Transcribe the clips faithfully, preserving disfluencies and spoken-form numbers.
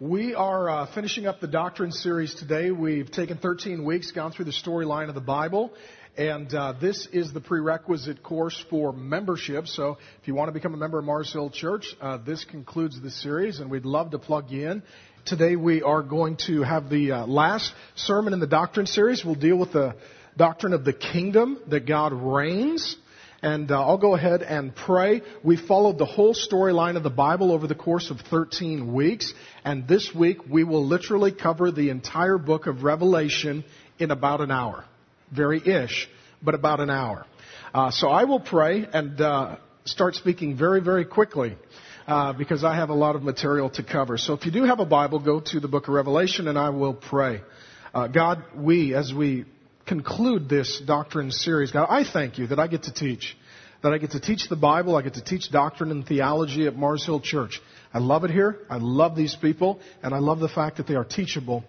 We are uh, finishing up the Doctrine series today. We've taken thirteen weeks, gone through the storyline of the Bible, and uh, this is the prerequisite course for membership. So if you want to become a member of Mars Hill Church, uh, this concludes the series, and we'd love to plug you in. Today we are going to have the uh, last sermon in the Doctrine series. We'll deal with the doctrine of the kingdom, that God reigns. And uh, I'll go ahead and pray. We followed the whole storyline of the Bible over the course of thirteen weeks. And this week we will literally cover the entire book of Revelation in about an hour. Very-ish, but about an hour. Uh, so I will pray and uh, start speaking very, very quickly uh, because I have a lot of material to cover. So if you do have a Bible, go to the book of Revelation and I will pray. Uh, God, we, as we conclude this doctrine series, God, I thank you that I get to teach. That I get to teach the Bible, I get to teach doctrine and theology at Mars Hill Church. I love it here, I love these people, and I love the fact that they are teachable.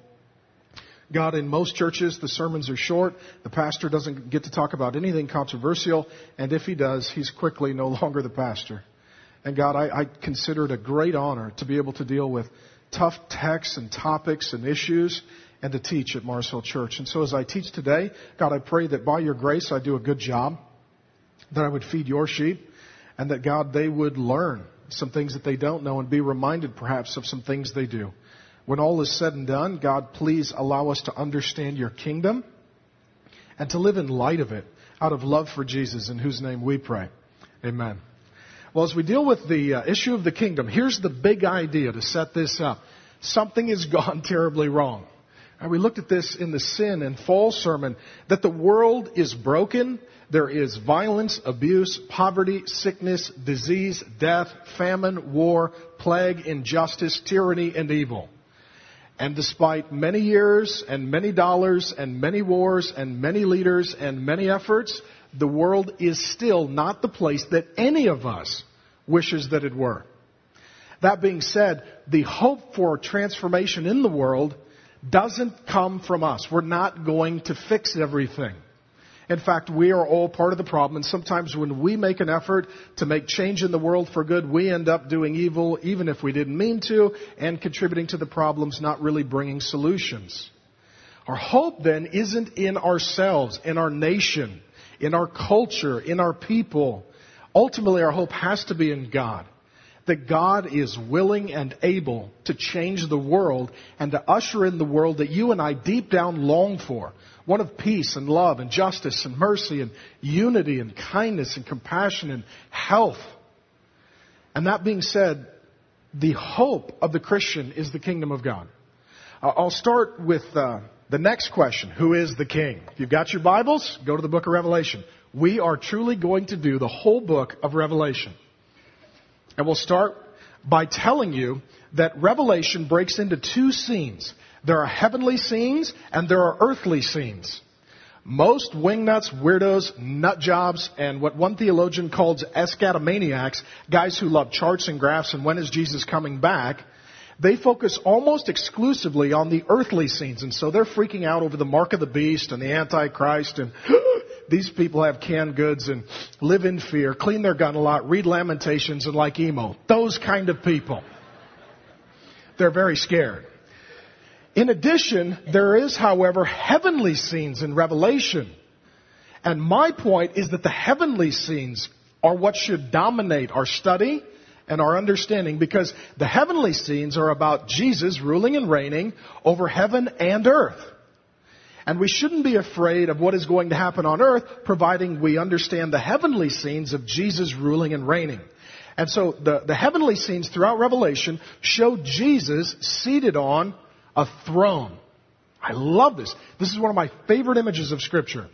God, in most churches, the sermons are short, the pastor doesn't get to talk about anything controversial, and if he does, he's quickly no longer the pastor. And God, I, I consider it a great honor to be able to deal with tough texts and topics and issues, and to teach at Mars Hill Church. And so as I teach today, God, I pray that by your grace I do a good job, that I would feed your sheep, and that, God, they would learn some things that they don't know and be reminded perhaps of some things they do. When all is said and done, God, please allow us to understand your kingdom and to live in light of it out of love for Jesus, in whose name we pray. Amen. Well, as we deal with the uh, issue of the kingdom, here's the big idea to set this up. Something has gone terribly wrong. And we looked at this in the sin and fall sermon, that the world is broken. There is violence, abuse, poverty, sickness, disease, death, famine, war, plague, injustice, tyranny, and evil. And despite many years and many dollars and many wars and many leaders and many efforts, the world is still not the place that any of us wishes that it were. That being said, the hope for transformation in the world doesn't come from us. We're not going to fix everything. In fact, we are all part of the problem, and sometimes when we make an effort to make change in the world for good, we end up doing evil even if we didn't mean to, and contributing to the problems, not really bringing solutions. Our hope then isn't in ourselves, in our nation, in our culture, in our people. Ultimately, our hope has to be in God. That God is willing and able to change the world and to usher in the world that you and I deep down long for. One of peace and love and justice and mercy and unity and kindness and compassion and health. And that being said, the hope of the Christian is the kingdom of God. I'll start with uh, the next question. Who is the king? If you've got your Bibles, go to the book of Revelation. We are truly going to do the whole book of Revelation. And we'll start by telling you that Revelation breaks into two scenes. There are heavenly scenes and there are earthly scenes. Most wingnuts, weirdos, nut jobs, and what one theologian calls eschatomaniacs, guys who love charts and graphs and when is Jesus coming back, they focus almost exclusively on the earthly scenes. And so they're freaking out over the mark of the beast and the Antichrist and these people have canned goods and live in fear, clean their gun a lot, read Lamentations, and like emo. Those kind of people. They're very scared. In addition, there is, however, heavenly scenes in Revelation. And my point is that the heavenly scenes are what should dominate our study and our understanding, because the heavenly scenes are about Jesus ruling and reigning over heaven and earth. And we shouldn't be afraid of what is going to happen on earth, providing we understand the heavenly scenes of Jesus ruling and reigning. And so the, the heavenly scenes throughout Revelation show Jesus seated on a throne. I love this. This is one of my favorite images of Scripture.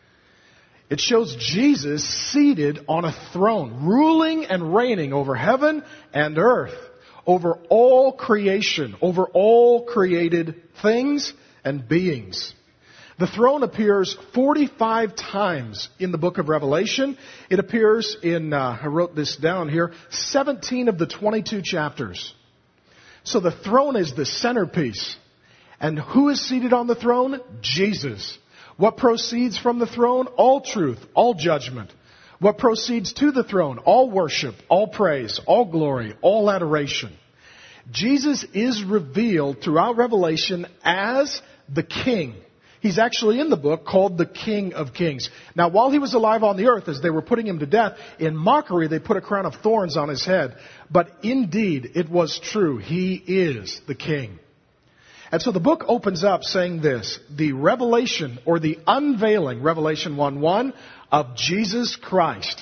It shows Jesus seated on a throne, ruling and reigning over heaven and earth, over all creation, over all created things and beings. The throne appears forty-five times in the book of Revelation. It appears in, uh, I wrote this down here, seventeen of the twenty-two chapters. So the throne is the centerpiece. And who is seated on the throne? Jesus. What proceeds from the throne? All truth, all judgment. What proceeds to the throne? All worship, all praise, all glory, all adoration. Jesus is revealed throughout Revelation as the King. He's actually in the book called the King of Kings. Now, while he was alive on the earth, as they were putting him to death, in mockery they put a crown of thorns on his head. But indeed, it was true. He is the King. And so the book opens up saying this, the revelation or the unveiling, Revelation one one, of Jesus Christ.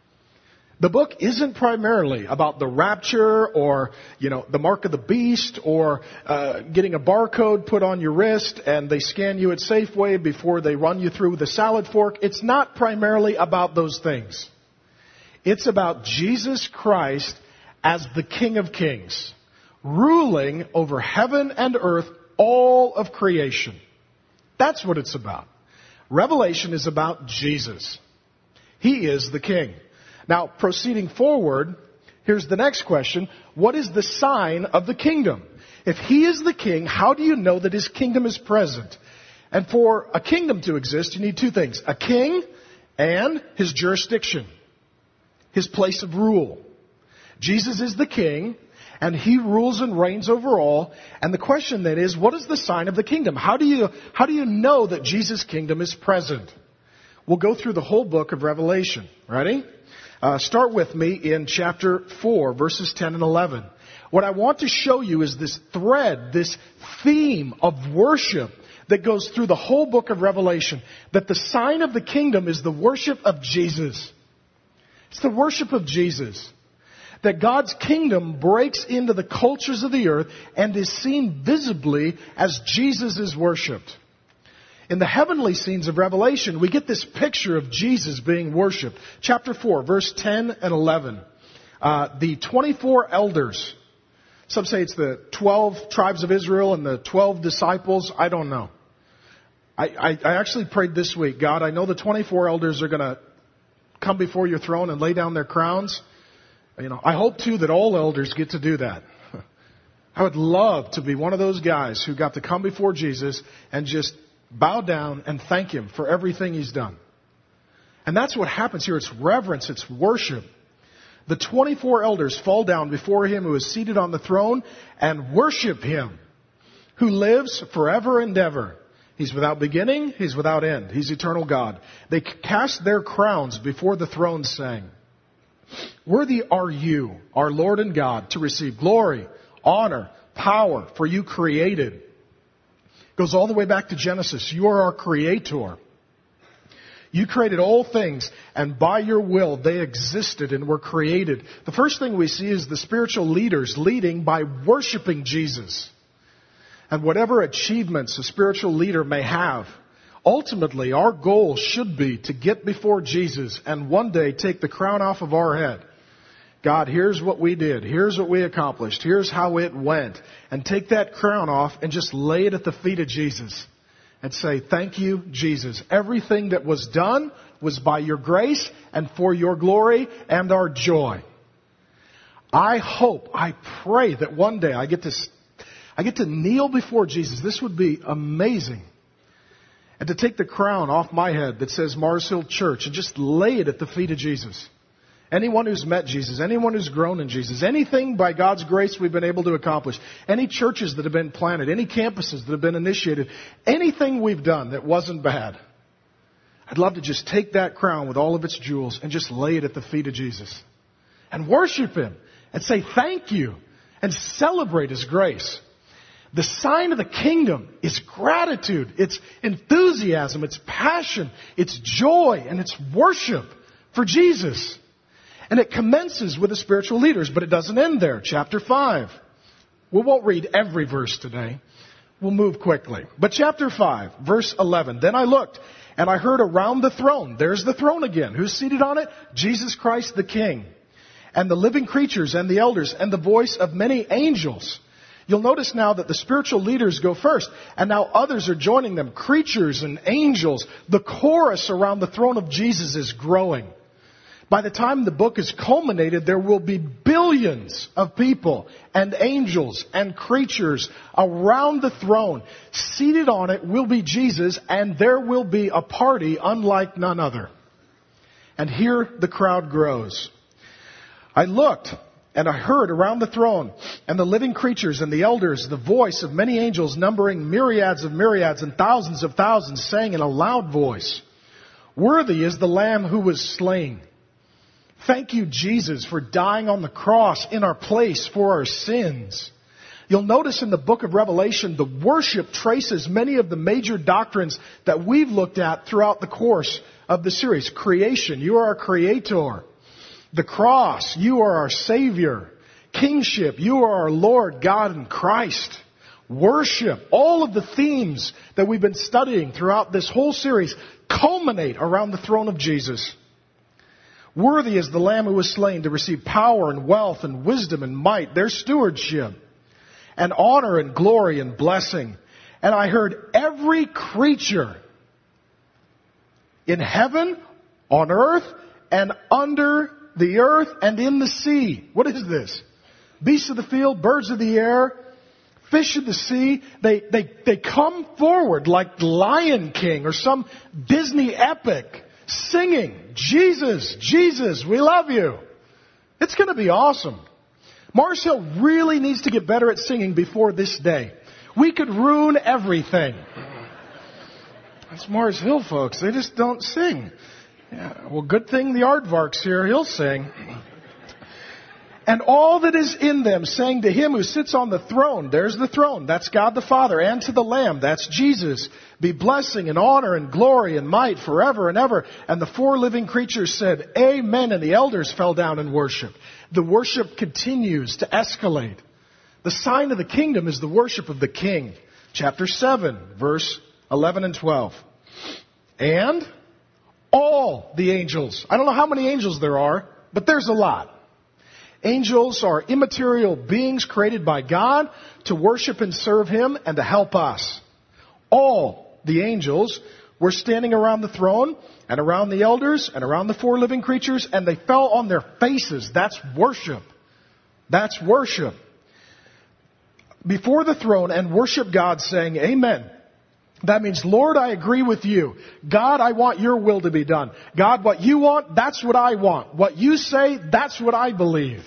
The book isn't primarily about the rapture or, you know, the mark of the beast or uh, getting a barcode put on your wrist and they scan you at Safeway before they run you through the salad fork. It's not primarily about those things. It's about Jesus Christ as the King of Kings, ruling over heaven and earth, all of creation. That's what it's about. Revelation is about Jesus. He is the King. Now, proceeding forward, here's the next question. What is the sign of the kingdom? If he is the king, how do you know that his kingdom is present? And for a kingdom to exist, you need two things. A king and his jurisdiction, his place of rule. Jesus is the king, and he rules and reigns over all. And the question then is, what is the sign of the kingdom? How do you, how do you know that Jesus' kingdom is present? We'll go through the whole book of Revelation. Ready? Uh, start with me in chapter four, verses ten and eleven. What I want to show you is this thread, this theme of worship that goes through the whole book of Revelation. That the sign of the kingdom is the worship of Jesus. It's the worship of Jesus. That God's kingdom breaks into the cultures of the earth and is seen visibly as Jesus is worshipped. In the heavenly scenes of Revelation, we get this picture of Jesus being worshipped. Chapter four, verse ten and eleven. Uh, the twenty-four elders. Some say it's the twelve tribes of Israel and the twelve disciples. I don't know. I, I, I actually prayed this week, God, I know the twenty-four elders are going to come before your throne and lay down their crowns. You know, I hope too that all elders get to do that. I would love to be one of those guys who got to come before Jesus and just bow down and thank him for everything he's done. And that's what happens here. It's reverence. It's worship. The twenty-four elders fall down before him who is seated on the throne and worship him who lives forever and ever. He's without beginning. He's without end. He's eternal God. They cast their crowns before the throne saying, worthy are you, our Lord and God, to receive glory, honor, power, for you created. Goes all the way back to Genesis. You are our creator. You created all things, and by your will they existed and were created. The first thing we see is the spiritual leaders leading by worshiping Jesus. And whatever achievements a spiritual leader may have, ultimately our goal should be to get before Jesus and one day take the crown off of our head. God, here's what we did. Here's what we accomplished. Here's how it went. And take that crown off and just lay it at the feet of Jesus. And say, thank you, Jesus. Everything that was done was by your grace and for your glory and our joy. I hope, I pray that one day I get to, I get to kneel before Jesus. This would be amazing. And to take the crown off my head that says Mars Hill Church and just lay it at the feet of Jesus. Anyone who's met Jesus, anyone who's grown in Jesus, anything by God's grace we've been able to accomplish, any churches that have been planted, any campuses that have been initiated, anything we've done that wasn't bad. I'd love to just take that crown with all of its jewels and just lay it at the feet of Jesus and worship him and say thank you and celebrate his grace. The sign of the kingdom is gratitude, it's enthusiasm, it's passion, it's joy, and it's worship for Jesus. And it commences with the spiritual leaders, but it doesn't end there. Chapter five. We won't read every verse today. We'll move quickly. But chapter five, verse eleven. Then I looked, and I heard around the throne. There's the throne again. Who's seated on it? Jesus Christ the King. And the living creatures and the elders and the voice of many angels. You'll notice now that the spiritual leaders go first, and now others are joining them. Creatures and angels. The chorus around the throne of Jesus is growing. By the time the book is culminated, there will be billions of people and angels and creatures around the throne. Seated on it will be Jesus, and there will be a party unlike none other. And here the crowd grows. I looked, And I heard around the throne and the living creatures and the elders the voice of many angels numbering myriads of myriads and thousands of thousands saying in a loud voice, "Worthy is the Lamb who was slain. Thank you, Jesus, for dying on the cross in our place for our sins." You'll notice in the book of Revelation, the worship traces many of the major doctrines that we've looked at throughout the course of the series. Creation, you are our creator. The cross, you are our Savior. Kingship, you are our Lord, God, and Christ. Worship, all of the themes that we've been studying throughout this whole series culminate around the throne of Jesus. Worthy is the Lamb who was slain to receive power and wealth and wisdom and might, their stewardship, and honor and glory and blessing. And I heard every creature in heaven, on earth, and under the earth, and in the sea. What is this? Beasts of the field, birds of the air, fish of the sea. They, they, they come forward like Lion King or some Disney epic, singing, "Jesus, Jesus, we love you." It's going to be awesome. Mars Hill really needs to get better at singing before this day. We could ruin everything. That's Mars Hill, folks. They just don't sing. Yeah, well, good thing the aardvark's here. He'll sing. And all that is in them, saying to him who sits on the throne, there's the throne, that's God the Father, and to the Lamb, that's Jesus, be blessing and honor and glory and might forever and ever. And the four living creatures said, Amen, and the elders fell down and worshiped. The worship continues to escalate. The sign of the kingdom is the worship of the King. Chapter seven, verse eleven and twelve. And all the angels, I don't know how many angels there are, but there's a lot. Angels are immaterial beings created by God to worship and serve Him and to help us. All the angels were standing around the throne and around the elders and around the four living creatures, and they fell on their faces. That's worship. That's worship. Before the throne and worship God, saying, Amen. That means, Lord, I agree with you. God, I want your will to be done. God, what you want, that's what I want. What you say, that's what I believe.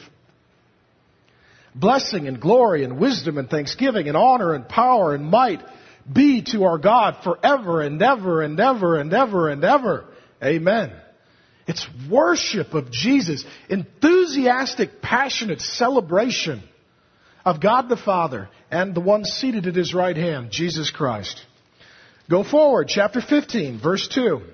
Blessing and glory and wisdom and thanksgiving and honor and power and might be to our God forever and ever and ever and ever and ever. Amen. It's worship of Jesus. Enthusiastic, passionate celebration of God the Father and the one seated at His right hand, Jesus Christ. Go forward, chapter fifteen, verse two.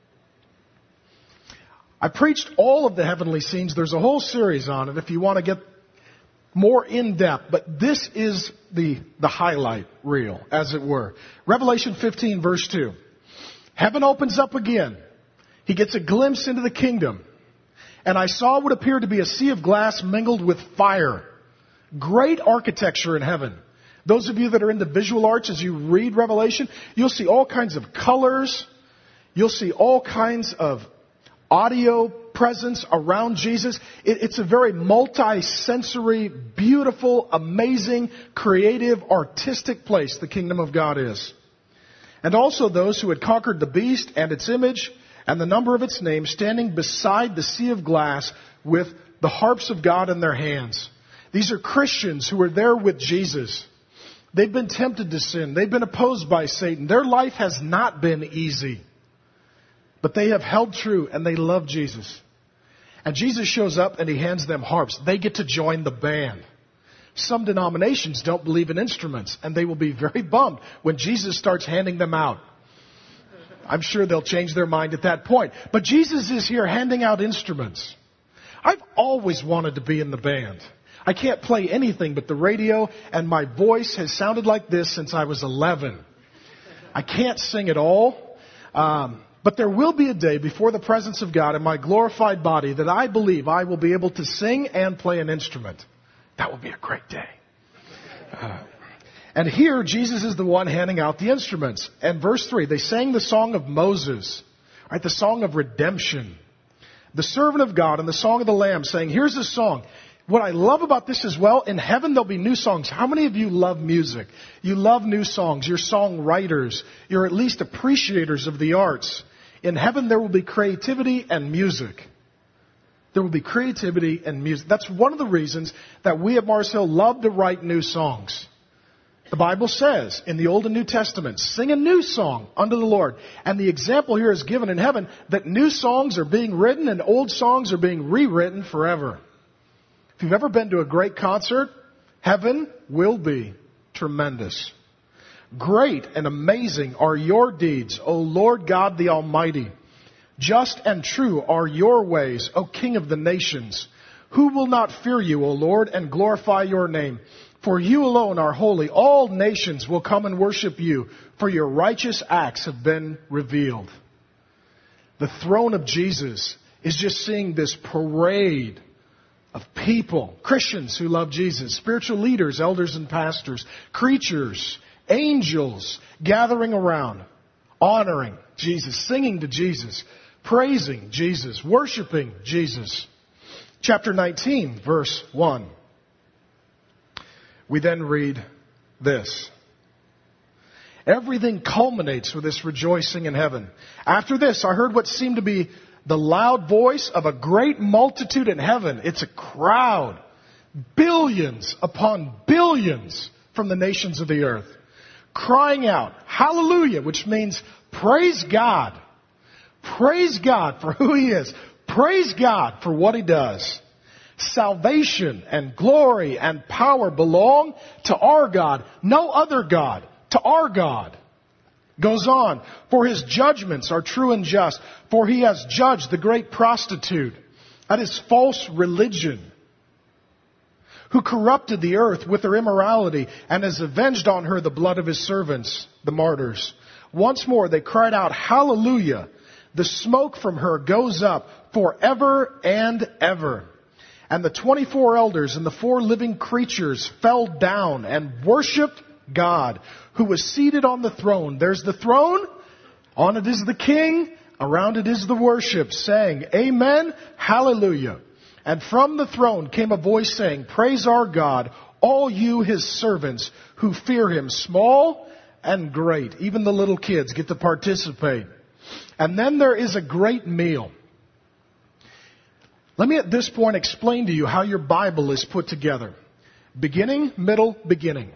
I preached all of the heavenly scenes. There's a whole series on it if you want to get more in depth. But this is the, the highlight reel, as it were. Revelation fifteen, verse two. Heaven opens up again. He gets a glimpse into the kingdom. And I saw what appeared to be a sea of glass mingled with fire. Great architecture in heaven. Those of you that are into visual arts, as you read Revelation, you'll see all kinds of colors. You'll see all kinds of audio presence around Jesus. It, it's a very multi-sensory, beautiful, amazing, creative, artistic place the kingdom of God is. And also those who had conquered the beast and its image and the number of its name, standing beside the sea of glass with the harps of God in their hands. These are Christians who are there with Jesus. They've been tempted to sin. They've been opposed by Satan. Their life has not been easy. But they have held true and they love Jesus. And Jesus shows up and He hands them harps. They get to join the band. Some denominations don't believe in instruments, and they will be very bummed when Jesus starts handing them out. I'm sure they'll change their mind at that point. But Jesus is here handing out instruments. I've always wanted to be in the band. I can't play anything but the radio, and my voice has sounded like this since I was eleven. I can't sing at all, um, but there will be a day before the presence of God in my glorified body that I believe I will be able to sing and play an instrument. That will be a great day. Uh, and here, Jesus is the one handing out the instruments. And verse three, they sang the song of Moses, right? The song of redemption. The servant of God and the song of the Lamb, saying, here's the song. What I love about this as well, in heaven there'll be new songs. How many of you love music? You love new songs. You're songwriters. You're at least appreciators of the arts. In heaven there will be creativity and music. There will be creativity and music. That's one of the reasons that we at Mars Hill love to write new songs. The Bible says in the Old and New Testament, sing a new song unto the Lord. And the example here is given in heaven that new songs are being written and old songs are being rewritten forever. If you've ever been to a great concert, heaven will be tremendous. Great and amazing are your deeds, O Lord God the Almighty. Just and true are your ways, O King of the nations. Who will not fear you, O Lord, and glorify your name? For you alone are holy. All nations will come and worship you, for your righteous acts have been revealed. The throne of Jesus is just seeing this parade of people, Christians who love Jesus, spiritual leaders, elders and pastors, creatures, angels gathering around, honoring Jesus, singing to Jesus, praising Jesus, worshiping Jesus. Chapter nineteen, verse one. We then read this. Everything culminates with this rejoicing in heaven. After this, I heard what seemed to be the loud voice of a great multitude in heaven. It's a crowd. Billions upon billions from the nations of the earth. Crying out, hallelujah, which means praise God. Praise God for who He is. Praise God for what He does. Salvation and glory and power belong to our God, no other God, to our God. Goes on, for His judgments are true and just, for He has judged the great prostitute, that is false religion, who corrupted the earth with her immorality and has avenged on her the blood of His servants, the martyrs. Once more they cried out, hallelujah. The smoke from her goes up forever and ever. And the twenty-four elders and the four living creatures fell down and worshipped God, who was seated on the throne. There's the throne. On it is the King. Around it is the worship, saying, Amen, hallelujah. And from the throne came a voice saying, Praise our God, all you His servants who fear Him, small and great. Even the little kids get to participate. And then there is a great meal. Let me at this point explain to you how your Bible is put together. Beginning, middle, beginning.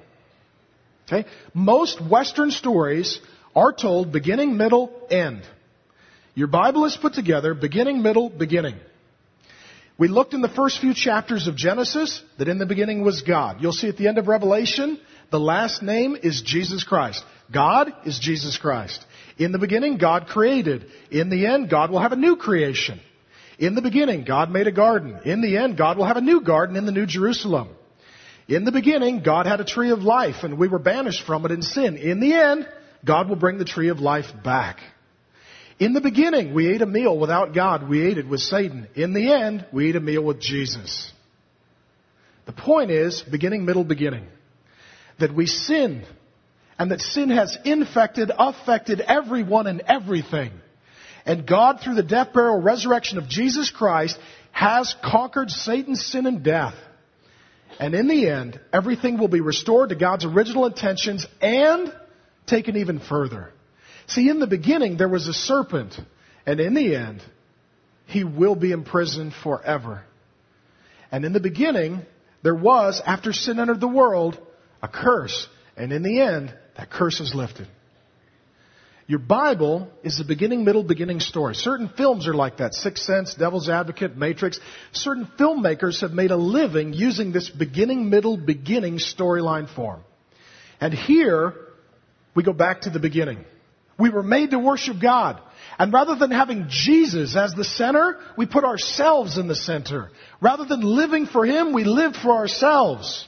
Okay? Most Western stories are told beginning, middle, end. Your Bible is put together beginning, middle, beginning. We looked in the first few chapters of Genesis that in the beginning was God. You'll see at the end of Revelation, the last name is Jesus Christ. God is Jesus Christ. In the beginning, God created. In the end, God will have a new creation. In the beginning, God made a garden. In the end, God will have a new garden in the New Jerusalem. In the beginning, God had a tree of life, and we were banished from it in sin. In the end, God will bring the tree of life back. In the beginning, we ate a meal without God. We ate it with Satan. In the end, we ate a meal with Jesus. The point is, beginning, middle, beginning. That we sinned, and that sin has infected, affected everyone and everything. And God, through the death, burial, resurrection of Jesus Christ, has conquered Satan's sin and death. And in the end, everything will be restored to God's original intentions and taken even further. See, in the beginning, there was a serpent. And in the end, he will be imprisoned forever. And in the beginning, there was, after sin entered the world, a curse. And in the end, that curse is lifted. Your Bible is the beginning, middle, beginning story. Certain films are like that. Sixth Sense, Devil's Advocate, Matrix. Certain filmmakers have made a living using this beginning, middle, beginning storyline form. And here, we go back to the beginning. We were made to worship God. And rather than having Jesus as the center, we put ourselves in the center. Rather than living for Him, we live for ourselves.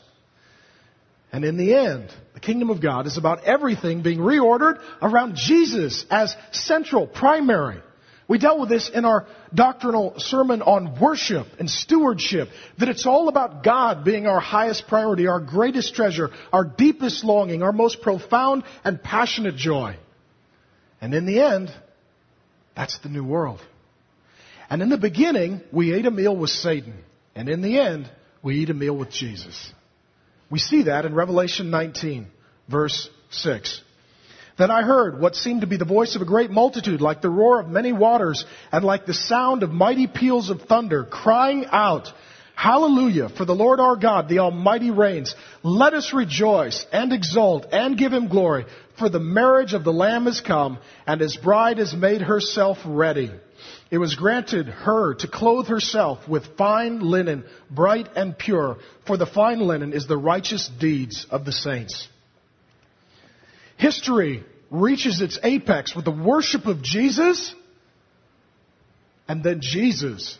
And in the end, the kingdom of God is about everything being reordered around Jesus as central, primary. We dealt with this in our doctrinal sermon on worship and stewardship, that it's all about God being our highest priority, our greatest treasure, our deepest longing, our most profound and passionate joy. And in the end, that's the new world. And in the beginning, we ate a meal with Satan. And in the end, we eat a meal with Jesus. We see that in Revelation nineteen, verse six. Then I heard what seemed to be the voice of a great multitude, like the roar of many waters, and like the sound of mighty peals of thunder, crying out, Hallelujah, for the Lord our God, the Almighty reigns. Let us rejoice and exult and give Him glory, for the marriage of the Lamb is come, and His bride has made herself ready. It was granted her to clothe herself with fine linen, bright and pure, for the fine linen is the righteous deeds of the saints. History reaches its apex with the worship of Jesus, and then Jesus,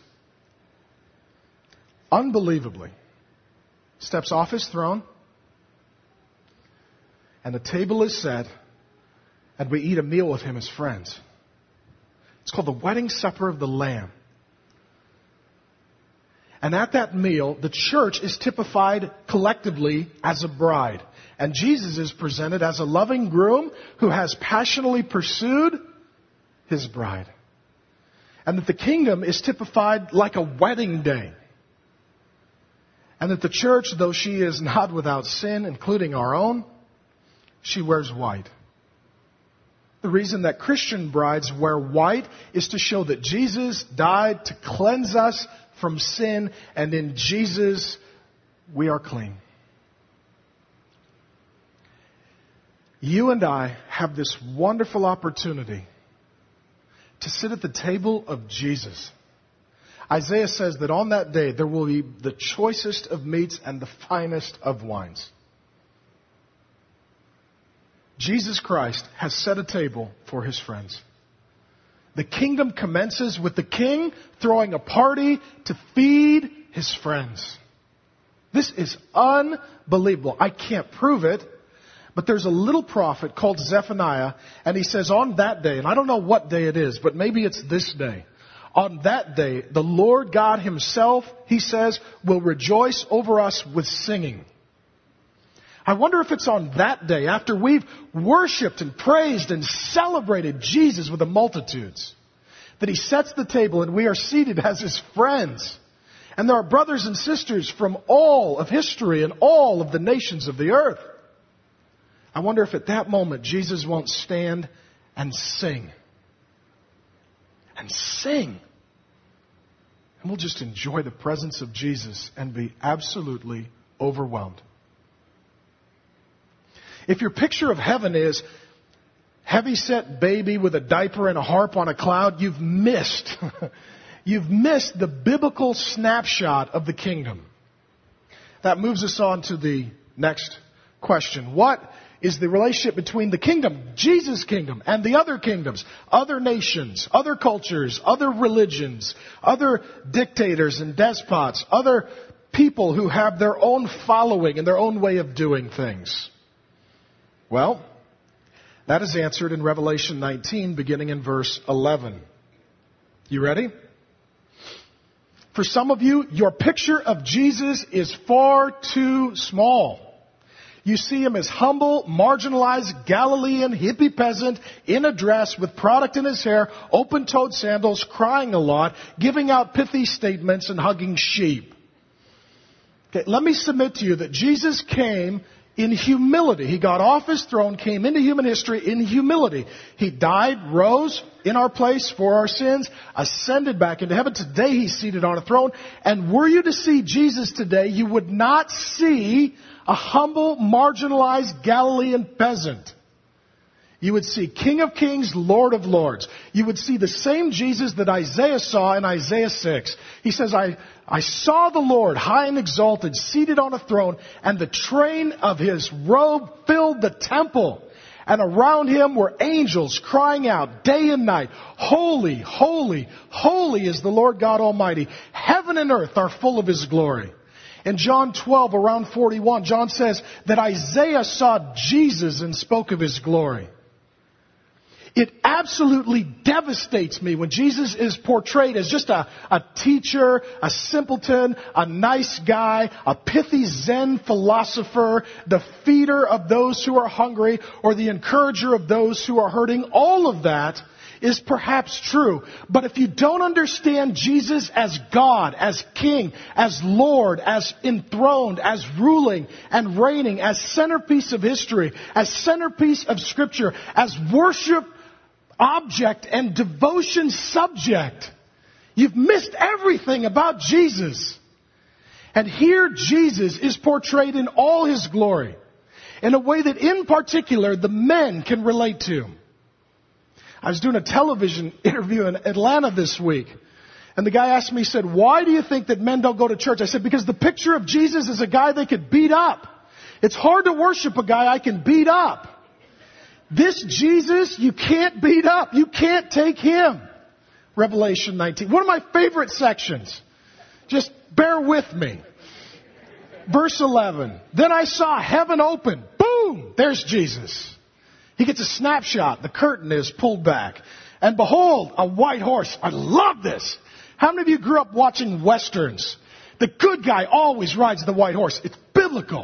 unbelievably, steps off His throne, and the table is set, and we eat a meal with Him as friends. It's called the wedding supper of the Lamb. And at that meal, the church is typified collectively as a bride. And Jesus is presented as a loving groom who has passionately pursued His bride. And that the kingdom is typified like a wedding day. And that the church, though she is not without sin, including our own, she wears white. The reason that Christian brides wear white is to show that Jesus died to cleanse us from sin, and in Jesus we are clean. You and I have this wonderful opportunity to sit at the table of Jesus. Isaiah says that on that day there will be the choicest of meats and the finest of wines. Jesus Christ has set a table for His friends. The kingdom commences with the king throwing a party to feed his friends. This is unbelievable. I can't prove it, but there's a little prophet called Zephaniah, and he says on that day, and I don't know what day it is, but maybe it's this day. On that day, the Lord God Himself, he says, will rejoice over us with singing. I wonder if it's on that day, after we've worshiped and praised and celebrated Jesus with the multitudes, that He sets the table and we are seated as His friends. And there are brothers and sisters from all of history and all of the nations of the earth. I wonder if at that moment Jesus won't stand and sing. And sing. And we'll just enjoy the presence of Jesus and be absolutely overwhelmed. If your picture of heaven is heavy-set baby with a diaper and a harp on a cloud, you've missed. You've missed the biblical snapshot of the kingdom. That moves us on to the next question. What is the relationship between the kingdom, Jesus' kingdom, and the other kingdoms, other nations, other cultures, other religions, other dictators and despots, other people who have their own following and their own way of doing things? Well, that is answered in Revelation nineteen, beginning in verse eleven. You ready? For some of you, your picture of Jesus is far too small. You see Him as humble, marginalized, Galilean, hippie peasant in a dress with product in his hair, open-toed sandals, crying a lot, giving out pithy statements and hugging sheep. Okay, let me submit to you that Jesus came in humility. He got off His throne, came into human history in humility. He died, rose in our place for our sins, ascended back into heaven. Today He's seated on a throne. And were you to see Jesus today, you would not see a humble, marginalized Galilean peasant. You would see King of Kings, Lord of Lords. You would see the same Jesus that Isaiah saw in Isaiah six. He says, I, I saw the Lord high and exalted, seated on a throne, and the train of His robe filled the temple. And around Him were angels crying out day and night, Holy, holy, holy is the Lord God Almighty. Heaven and earth are full of His glory. In John twelve, around forty-one, John says that Isaiah saw Jesus and spoke of His glory. It absolutely devastates me when Jesus is portrayed as just a, a teacher, a simpleton, a nice guy, a pithy Zen philosopher, the feeder of those who are hungry, or the encourager of those who are hurting. All of that is perhaps true. But if you don't understand Jesus as God, as King, as Lord, as enthroned, as ruling and reigning, as centerpiece of history, as centerpiece of Scripture, as worship object and devotion subject, you've missed everything about Jesus. And here Jesus is portrayed in all His glory, in a way that in particular the men can relate to. I was doing a television interview in Atlanta this week, and the guy asked me, he said, why do you think that men don't go to church? I said, because the picture of Jesus is a guy they could beat up. It's hard to worship a guy I can beat up. This Jesus, you can't beat up. You can't take Him. Revelation nineteen. One of my favorite sections. Just bear with me. Verse eleven. Then I saw heaven open. Boom! There's Jesus. He gets a snapshot. The curtain is pulled back. And behold, a white horse. I love this. How many of you grew up watching Westerns? The good guy always rides the white horse. It's biblical.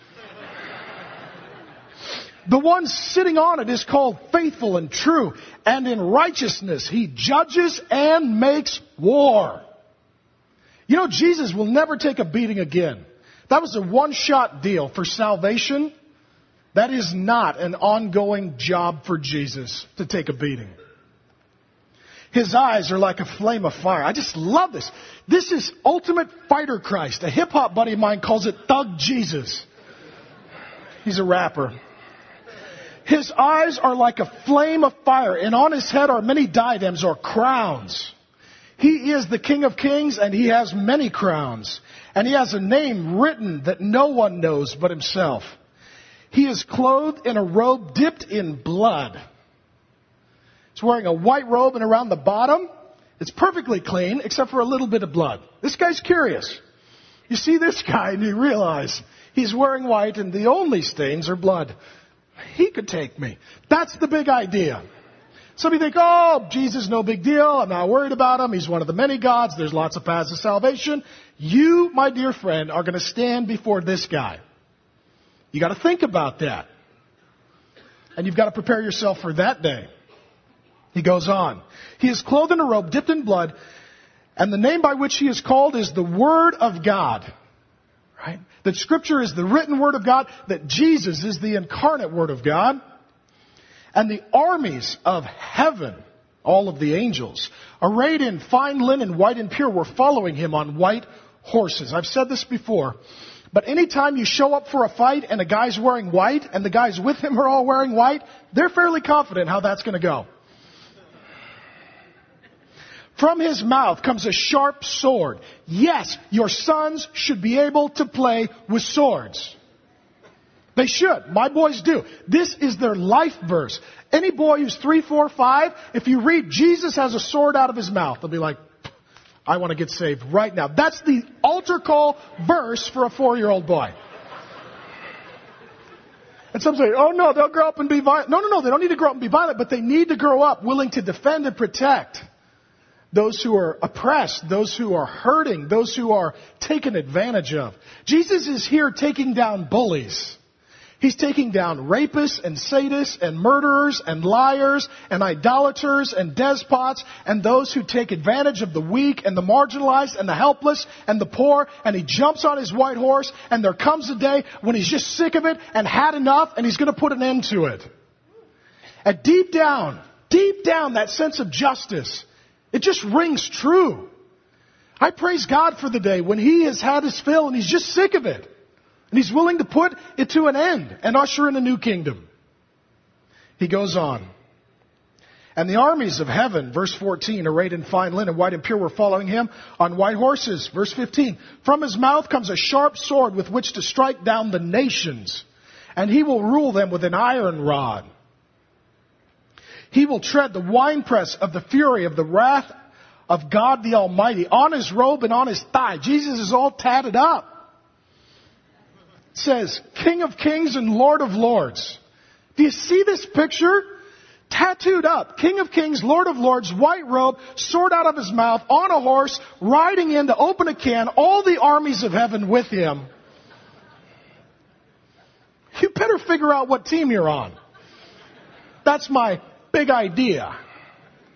The one sitting on it is called Faithful and True, and in righteousness He judges and makes war. You know, Jesus will never take a beating again. That was a one-shot deal for salvation. That is not an ongoing job for Jesus to take a beating. His eyes are like a flame of fire. I just love this. This is Ultimate Fighter Christ. A hip-hop buddy of mine calls it Thug Jesus. He's a rapper. His eyes are like a flame of fire, and on His head are many diadems or crowns. He is the King of Kings, and He has many crowns. And He has a name written that no one knows but Himself. He is clothed in a robe dipped in blood. He's wearing a white robe, and around the bottom, it's perfectly clean, except for a little bit of blood. This guy's curious. You see this guy, and you realize he's wearing white, and the only stains are blood. He could take me. That's the big idea. Some of you think, oh, Jesus, no big deal. I'm not worried about Him. He's one of the many gods. There's lots of paths of salvation. You, my dear friend, are going to stand before this guy. You got to think about that. And you've got to prepare yourself for that day. He goes on. He is clothed in a robe dipped in blood, and the name by which He is called is the Word of God. Right? That Scripture is the written Word of God, that Jesus is the incarnate Word of God. And the armies of heaven, all of the angels, arrayed in fine linen, white and pure, were following Him on white horses. I've said this before, but anytime you show up for a fight and a guy's wearing white and the guys with him are all wearing white, they're fairly confident how that's going to go. From His mouth comes a sharp sword. Yes, your sons should be able to play with swords. They should. My boys do. This is their life verse. Any boy who's three, four, five, if you read Jesus has a sword out of his mouth, they'll be like, I want to get saved right now. That's the altar call verse for a four-year-old boy. And some say, oh no, they'll grow up and be violent. No, no, no, they don't need to grow up and be violent, but they need to grow up willing to defend and protect those who are oppressed, those who are hurting, those who are taken advantage of. Jesus is here taking down bullies. He's taking down rapists and sadists and murderers and liars and idolaters and despots and those who take advantage of the weak and the marginalized and the helpless and the poor. And He jumps on His white horse, and there comes a day when He's just sick of it and had enough, and He's going to put an end to it. And deep down, deep down, that sense of justice, it just rings true. I praise God for the day when He has had His fill and He's just sick of it. And He's willing to put it to an end and usher in a new kingdom. He goes on. And the armies of heaven, verse fourteen, arrayed in fine linen, white and pure, were following Him on white horses. Verse fifteen, from His mouth comes a sharp sword with which to strike down the nations, and He will rule them with an iron rod. He will tread the winepress of the fury of the wrath of God the Almighty. On His robe and on His thigh, Jesus is all tatted up. It says, King of Kings and Lord of Lords. Do you see this picture? Tattooed up. King of Kings, Lord of Lords, white robe, sword out of His mouth, on a horse, riding in to open a can, all the armies of heaven with Him. You better figure out what team you're on. That's my big idea.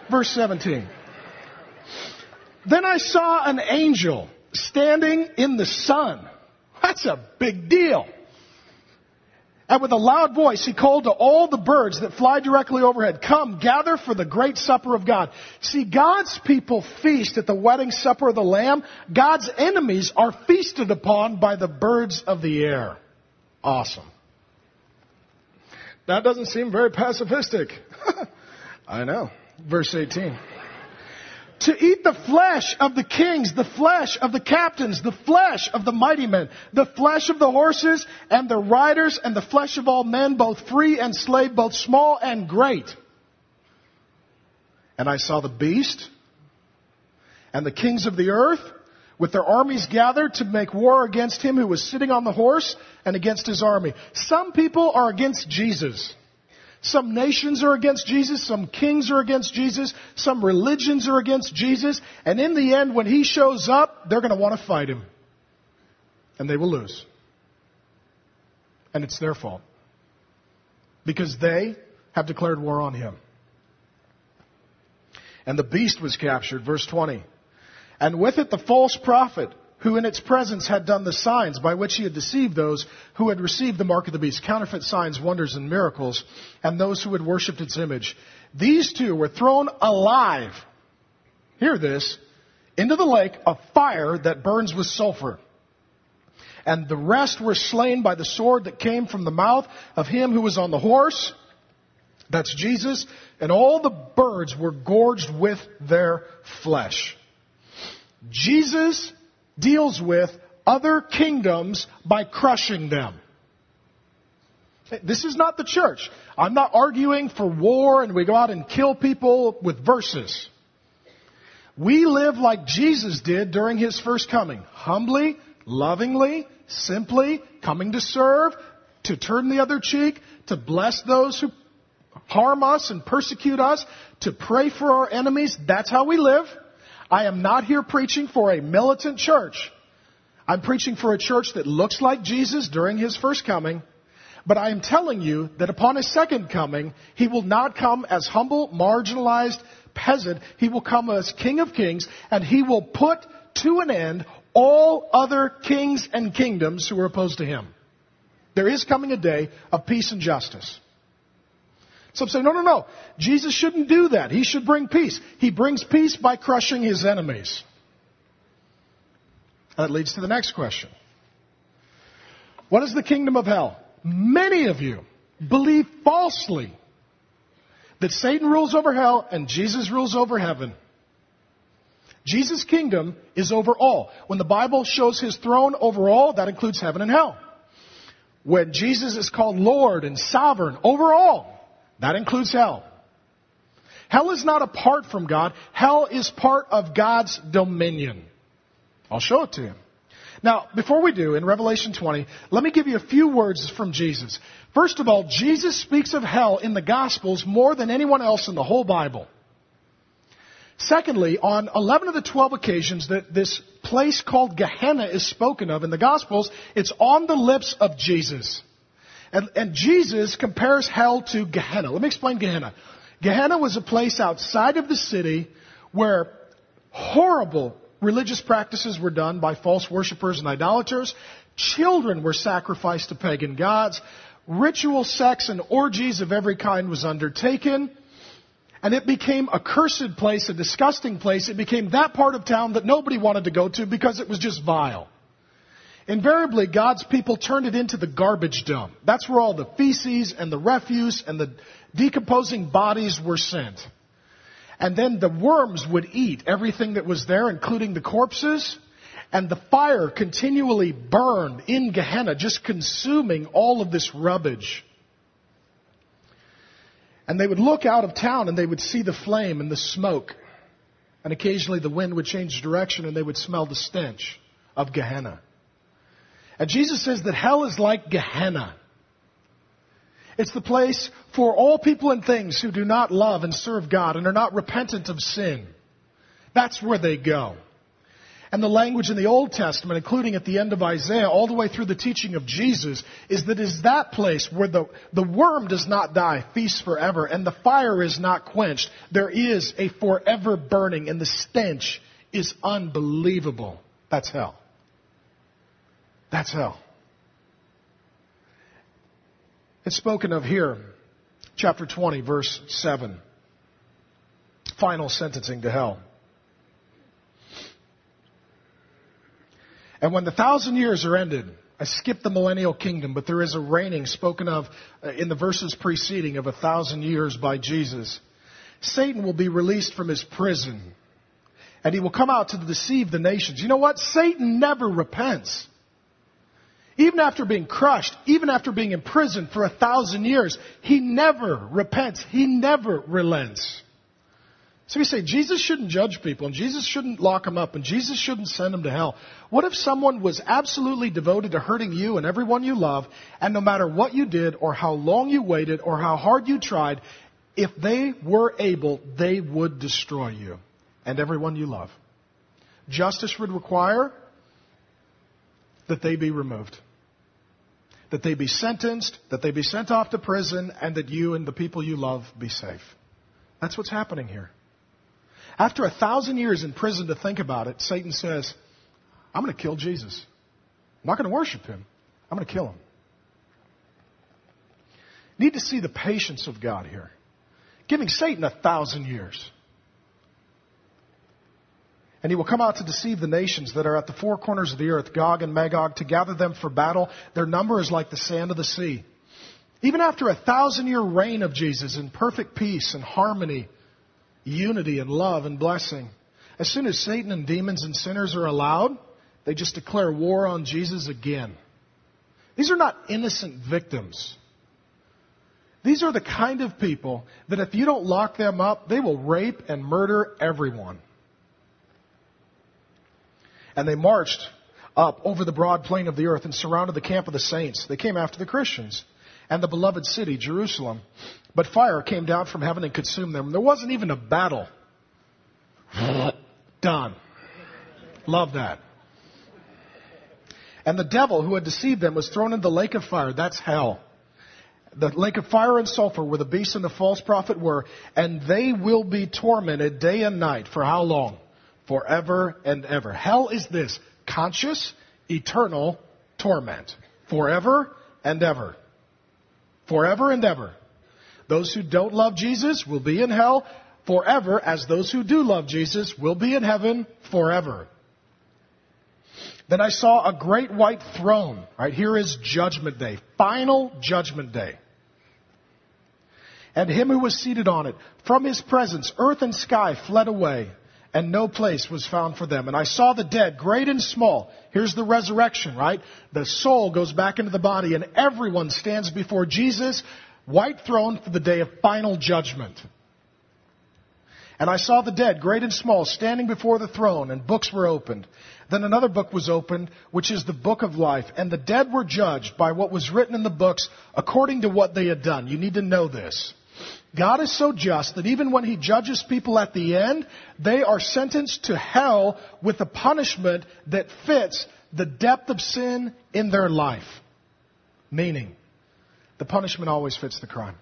Verse seventeen. Then I saw an angel standing in the sun. That's a big deal. And with a loud voice, he called to all the birds that fly directly overhead, "Come, gather for the great supper of God." See, God's people feast at the wedding supper of the Lamb. God's enemies are feasted upon by the birds of the air. Awesome. That doesn't seem very pacifistic. I know. Verse eighteen. To eat the flesh of the kings, the flesh of the captains, the flesh of the mighty men, the flesh of the horses and the riders, and the flesh of all men, both free and slave, both small and great. And I saw the beast and the kings of the earth with their armies gathered to make war against him who was sitting on the horse and against his army. Some people are against Jesus. Some nations are against Jesus. Some kings are against Jesus. Some religions are against Jesus. And in the end, when he shows up, they're going to want to fight him. And they will lose. And it's their fault. Because they have declared war on him. And the beast was captured. Verse twenty. And with it the false prophet, who in its presence had done the signs by which he had deceived those who had received the mark of the beast, counterfeit signs, wonders, and miracles, and those who had worshipped its image. These two were thrown alive, hear this, into the lake of fire that burns with sulfur. And the rest were slain by the sword that came from the mouth of him who was on the horse, that's Jesus, and all the birds were gorged with their flesh. Jesus deals with other kingdoms by crushing them. This is not the church. I'm not arguing for war and we go out and kill people with verses. We live like Jesus did during his first coming. Humbly, lovingly, simply, coming to serve, to turn the other cheek, to bless those who harm us and persecute us, to pray for our enemies. That's how we live. I am not here preaching for a militant church. I'm preaching for a church that looks like Jesus during his first coming. But I am telling you that upon his second coming, he will not come as humble, marginalized peasant. He will come as King of Kings, and he will put to an end all other kings and kingdoms who are opposed to him. There is coming a day of peace and justice. Some say, no, no, no. Jesus shouldn't do that. He should bring peace. He brings peace by crushing his enemies. That leads to the next question. What is the kingdom of hell? Many of you believe falsely that Satan rules over hell and Jesus rules over heaven. Jesus' kingdom is over all. When the Bible shows his throne over all, that includes heaven and hell. When Jesus is called Lord and sovereign over all, that includes hell. Hell is not apart from God. Hell is part of God's dominion. I'll show it to you. Now, before we do, in Revelation twenty, let me give you a few words from Jesus. First of all, Jesus speaks of hell in the Gospels more than anyone else in the whole Bible. Secondly, on eleven of the twelve occasions that this place called Gehenna is spoken of in the Gospels, it's on the lips of Jesus. And, and Jesus compares hell to Gehenna. Let me explain Gehenna. Gehenna was a place outside of the city where horrible religious practices were done by false worshipers and idolaters. Children were sacrificed to pagan gods. Ritual sex and orgies of every kind was undertaken. And it became a cursed place, a disgusting place. It became that part of town that nobody wanted to go to because it was just vile. Invariably, God's people turned it into the garbage dump. That's where all the feces and the refuse and the decomposing bodies were sent. And then the worms would eat everything that was there, including the corpses. And the fire continually burned in Gehenna, just consuming all of this rubbish. And they would look out of town and they would see the flame and the smoke. And occasionally the wind would change direction and they would smell the stench of Gehenna. And Jesus says that hell is like Gehenna. It's the place for all people and things who do not love and serve God and are not repentant of sin. That's where they go. And the language in the Old Testament, including at the end of Isaiah, all the way through the teaching of Jesus, is that is that place where the, the worm does not die, feasts forever, and the fire is not quenched. There is a forever burning, and the stench is unbelievable. That's hell. That's hell. It's spoken of here, chapter twenty, verse seven. Final sentencing to hell. And when the thousand years are ended, I skipped the millennial kingdom, but there is a reigning spoken of in the verses preceding of a thousand years by Jesus. Satan will be released from his prison, and he will come out to deceive the nations. You know what? Satan never repents. Even after being crushed, even after being imprisoned for a thousand years, he never repents. He never relents. So we say Jesus shouldn't judge people, and Jesus shouldn't lock them up, and Jesus shouldn't send them to hell. What if someone was absolutely devoted to hurting you and everyone you love, and no matter what you did or how long you waited or how hard you tried, if they were able, they would destroy you and everyone you love? Justice would require that they be removed, that they be sentenced, that they be sent off to prison, and that you and the people you love be safe. That's what's happening here. After a thousand years in prison to think about it, Satan says, I'm going to kill Jesus. I'm not going to worship him. I'm going to kill him. Need to see the patience of God here. Giving Satan a thousand years. And he will come out to deceive the nations that are at the four corners of the earth, Gog and Magog, to gather them for battle. Their number is like the sand of the sea. Even after a thousand year reign of Jesus in perfect peace and harmony, unity and love and blessing, as soon as Satan and demons and sinners are allowed, they just declare war on Jesus again. These are not innocent victims. These are the kind of people that if you don't lock them up, they will rape and murder everyone. And they marched up over the broad plain of the earth and surrounded the camp of the saints. They came after the Christians and the beloved city, Jerusalem. But fire came down from heaven and consumed them. There wasn't even a battle. Done. Love that. And the devil who had deceived them was thrown into the lake of fire. That's hell. The lake of fire and sulfur where the beast and the false prophet were. And they will be tormented day and night. For how long? Forever and ever. Hell is this: conscious, eternal torment. Forever and ever. Forever and ever. Those who don't love Jesus will be in hell forever, as those who do love Jesus will be in heaven forever. Then I saw a great white throne. Right here is Judgment Day. Final Judgment Day. And him who was seated on it. From his presence, earth and sky fled away, and no place was found for them. And I saw the dead, great and small. Here's the resurrection, right? The soul goes back into the body, and everyone stands before Jesus, white throne, for the day of final judgment. And I saw the dead, great and small, standing before the throne, and books were opened. Then another book was opened, which is the book of life. And the dead were judged by what was written in the books according to what they had done. You need to know this. God is so just that even when He judges people at the end, they are sentenced to hell with a punishment that fits the depth of sin in their life. Meaning, the punishment always fits the crime.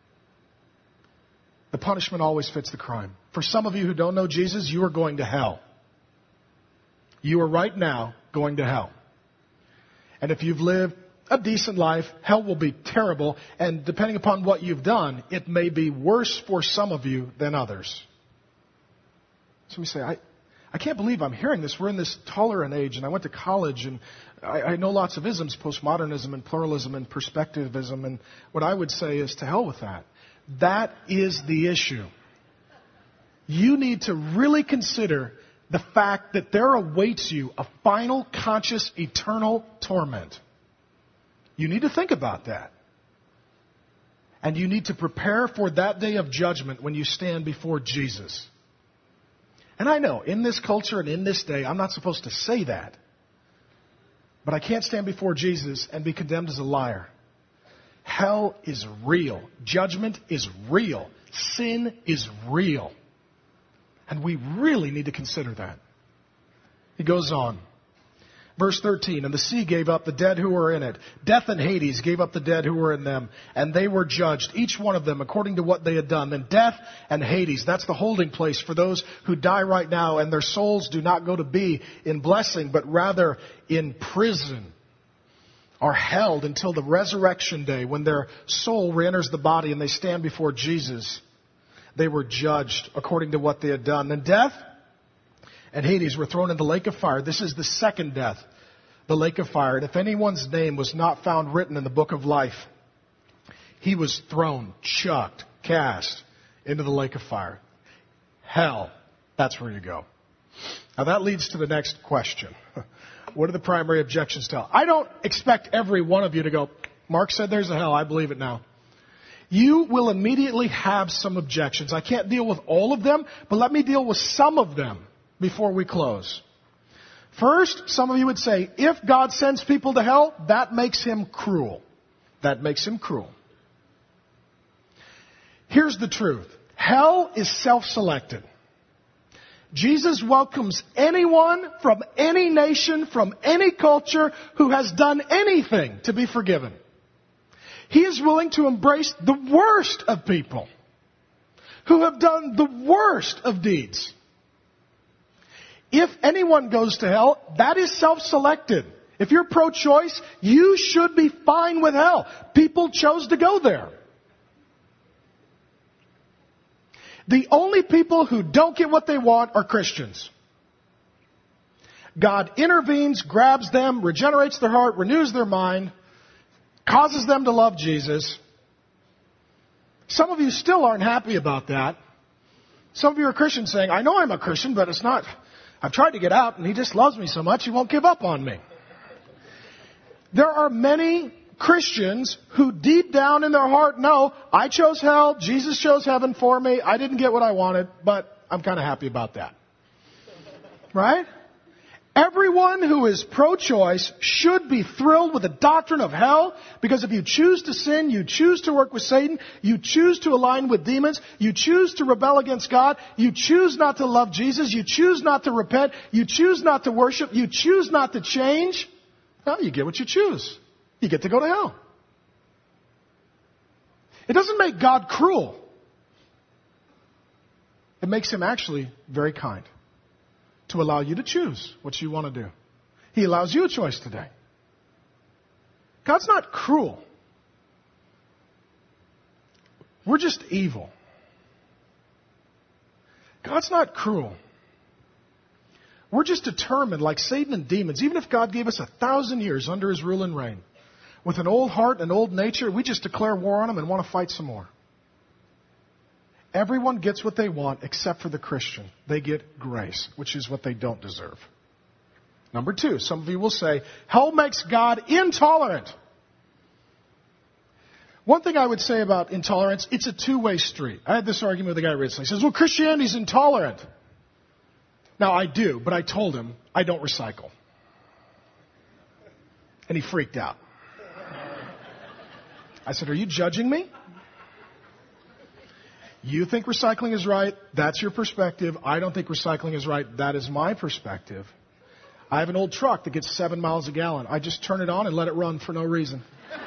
The punishment always fits the crime. For some of you who don't know Jesus, you are going to hell. You are right now going to hell. And if you've lived a decent life, hell will be terrible. And depending upon what you've done, it may be worse for some of you than others. So we say, I, I can't believe I'm hearing this. We're in this tolerant age, and I went to college, and I, I know lots of isms, postmodernism and pluralism and perspectivism. And what I would say is, to hell with that. That is the issue. You need to really consider the fact that there awaits you a final, conscious, eternal torment. You need to think about that. And you need to prepare for that day of judgment when you stand before Jesus. And I know, in this culture and in this day, I'm not supposed to say that. But I can't stand before Jesus and be condemned as a liar. Hell is real. Judgment is real. Sin is real. And we really need to consider that. He goes on. Verse thirteen, and the sea gave up the dead who were in it. Death and Hades gave up the dead who were in them. And they were judged, each one of them, according to what they had done. Then death and Hades, that's the holding place for those who die right now. And their souls do not go to be in blessing, but rather in prison. Are held until the resurrection day when their soul re-enters the body and they stand before Jesus. They were judged according to what they had done. Then death and Hades were thrown into the lake of fire. This is the second death, the lake of fire. And if anyone's name was not found written in the book of life, he was thrown, chucked, cast into the lake of fire. Hell, that's where you go. Now that leads to the next question. What are the primary objections to hell? I don't expect every one of you to go, Mark said there's a hell, I believe it now. You will immediately have some objections. I can't deal with all of them, but let me deal with some of them before we close. First, some of you would say, if God sends people to hell, that makes him cruel. That makes him cruel. Here's the truth. Hell is self-selected. Jesus welcomes anyone from any nation, from any culture who has done anything to be forgiven. He is willing to embrace the worst of people who have done the worst of deeds. If anyone goes to hell, that is self-selected. If you're pro-choice, you should be fine with hell. People chose to go there. The only people who don't get what they want are Christians. God intervenes, grabs them, regenerates their heart, renews their mind, causes them to love Jesus. Some of you still aren't happy about that. Some of you are Christians saying, I know I'm a Christian, but it's not... I've tried to get out, and he just loves me so much, he won't give up on me. There are many Christians who deep down in their heart know, I chose hell, Jesus chose heaven for me, I didn't get what I wanted, but I'm kind of happy about that. Right? Everyone who is pro-choice should be thrilled with the doctrine of hell, because if you choose to sin, you choose to work with Satan, you choose to align with demons, you choose to rebel against God, you choose not to love Jesus, you choose not to repent, you choose not to worship, you choose not to change, well, you get what you choose. You get to go to hell. It doesn't make God cruel. It makes him actually very kind, to allow you to choose what you want to do. He allows you a choice today. God's not cruel. We're just evil. God's not cruel. We're just determined, like Satan and demons, even if God gave us a thousand years under his rule and reign, with an old heart and an old nature, we just declare war on him and want to fight some more. Everyone gets what they want except for the Christian. They get grace, which is what they don't deserve. Number two, some of you will say, hell makes God intolerant. One thing I would say about intolerance, it's a two-way street. I had this argument with a guy recently. He says, well, Christianity's intolerant. Now, I do, but I told him I don't recycle. And he freaked out. I said, are you judging me? You think recycling is right. That's your perspective. I don't think recycling is right. That is my perspective. I have an old truck that gets seven miles a gallon. I just turn it on and let it run for no reason.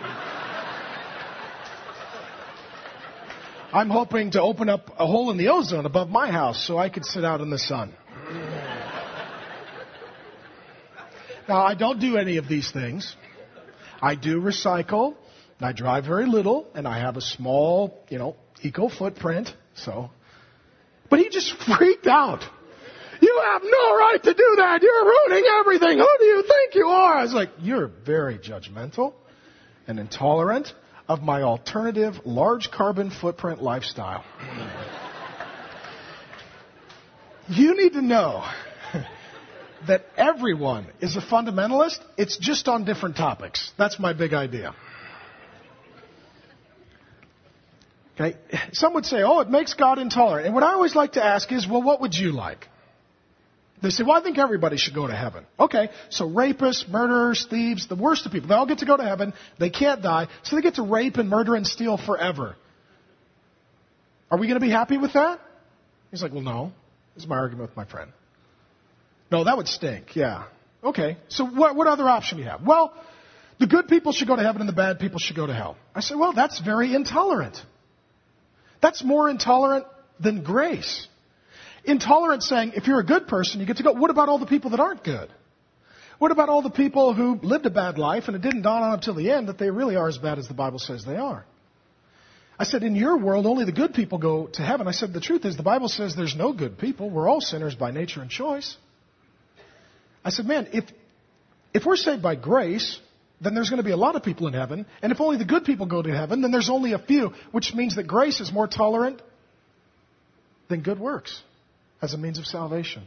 I'm hoping to open up a hole in the ozone above my house so I could sit out in the sun. Now, I don't do any of these things. I do recycle, and I drive very little, and I have a small, you know, eco footprint, so. But he just freaked out. You have no right to do that. You're ruining everything. Who do you think you are? I was like, you're very judgmental and intolerant of my alternative large carbon footprint lifestyle. You need to know that everyone is a fundamentalist. It's just on different topics. That's my big idea. Okay. Some would say, oh, it makes God intolerant. And what I always like to ask is, well, what would you like? They say, well, I think everybody should go to heaven. Okay, so rapists, murderers, thieves, the worst of people, they all get to go to heaven. They can't die, so they get to rape and murder and steal forever. Are we going to be happy with that? He's like, well, no. This is my argument with my friend. No, that would stink, yeah. Okay, so what, what other option do you have? Well, the good people should go to heaven and the bad people should go to hell. I say, well, that's very intolerant. That's more intolerant than grace. Intolerant saying, if you're a good person, you get to go. What about all the people that aren't good? What about all the people who lived a bad life and it didn't dawn on them till the end that they really are as bad as the Bible says they are? I said, in your world, only the good people go to heaven. I said, the truth is the Bible says there's no good people. We're all sinners by nature and choice. I said, man, if if we're saved by grace, then there's going to be a lot of people in heaven. And if only the good people go to heaven, then there's only a few, which means that grace is more tolerant than good works as a means of salvation.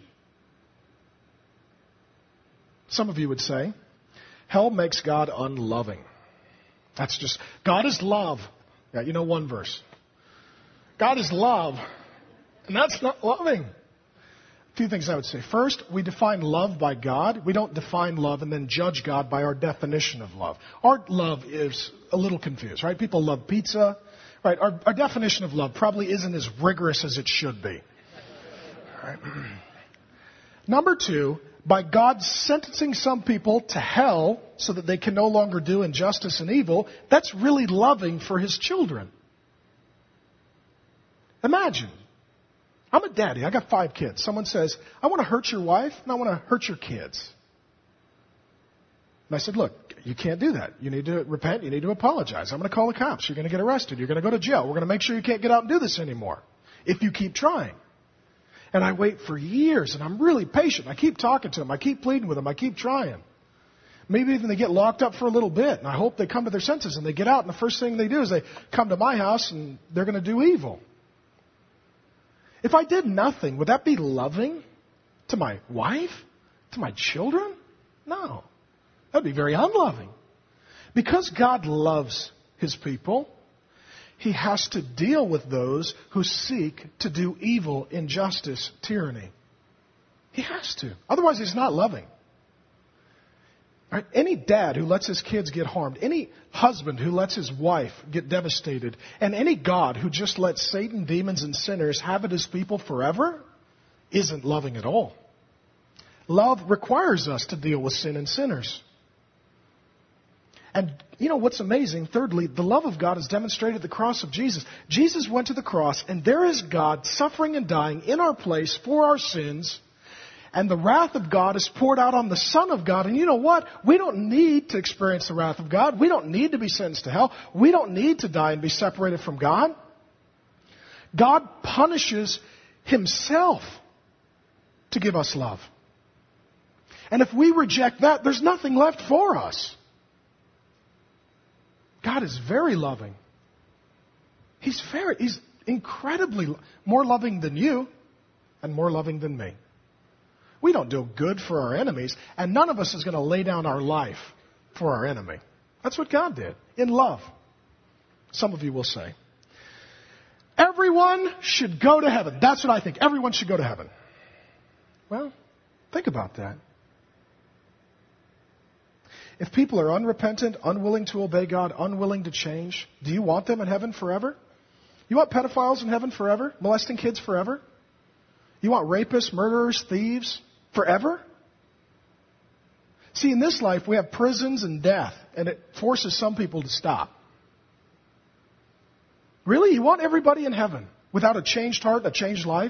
Some of you would say, hell makes God unloving. That's just, God is love. Yeah, you know one verse. God is love. And that's not loving. A few things I would say. First, we define love by God. We don't define love and then judge God by our definition of love. Our love is a little confused, right? People love pizza, right? Our, our definition of love probably isn't as rigorous as it should be. All right. Number two, by God sentencing some people to hell so that they can no longer do injustice and evil, that's really loving for His children. Imagine. I'm a daddy. I got five kids. Someone says, I want to hurt your wife and I want to hurt your kids. And I said, look, you can't do that. You need to repent. You need to apologize. I'm going to call the cops. You're going to get arrested. You're going to go to jail. We're going to make sure you can't get out and do this anymore if you keep trying. And I wait for years, and I'm really patient. I keep talking to them. I keep pleading with them. I keep trying. Maybe even they get locked up for a little bit, and I hope they come to their senses, and they get out, and the first thing they do is they come to my house, and they're going to do evil. If I did nothing, would that be loving to my wife? To my children? No. That would be very unloving. Because God loves His people, He has to deal with those who seek to do evil, injustice, tyranny. He has to. Otherwise, He's not loving. Right? Any dad who lets his kids get harmed, any husband who lets his wife get devastated, and any God who just lets Satan, demons, and sinners have it as people forever isn't loving at all. Love requires us to deal with sin and sinners. And you know what's amazing? Thirdly, the love of God is demonstrated at the cross of Jesus. Jesus went to the cross, and there is God suffering and dying in our place for our sins. And the wrath of God is poured out on the Son of God. And you know what? We don't need to experience the wrath of God. We don't need to be sentenced to hell. We don't need to die and be separated from God. God punishes Himself to give us love. And if we reject that, there's nothing left for us. God is very loving. He's very, He's incredibly more loving than you and more loving than me. We don't do good for our enemies, and none of us is going to lay down our life for our enemy. That's what God did, in love. Some of you will say, everyone should go to heaven. That's what I think. Everyone should go to heaven. Well, think about that. If people are unrepentant, unwilling to obey God, unwilling to change, do you want them in heaven forever? You want pedophiles in heaven forever? Molesting kids forever? You want rapists, murderers, thieves forever? See, in this life, we have prisons and death, and it forces some people to stop. Really? You want everybody in heaven without a changed heart, a changed life?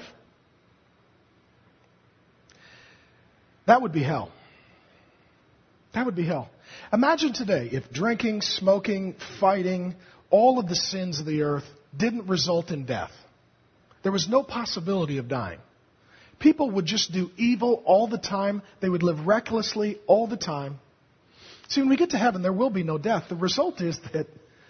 That would be hell. That would be hell. Imagine today if drinking, smoking, fighting, all of the sins of the earth didn't result in death. There was no possibility of dying. People would just do evil all the time. They would live recklessly all the time. See, when we get to heaven, there will be no death. The result is that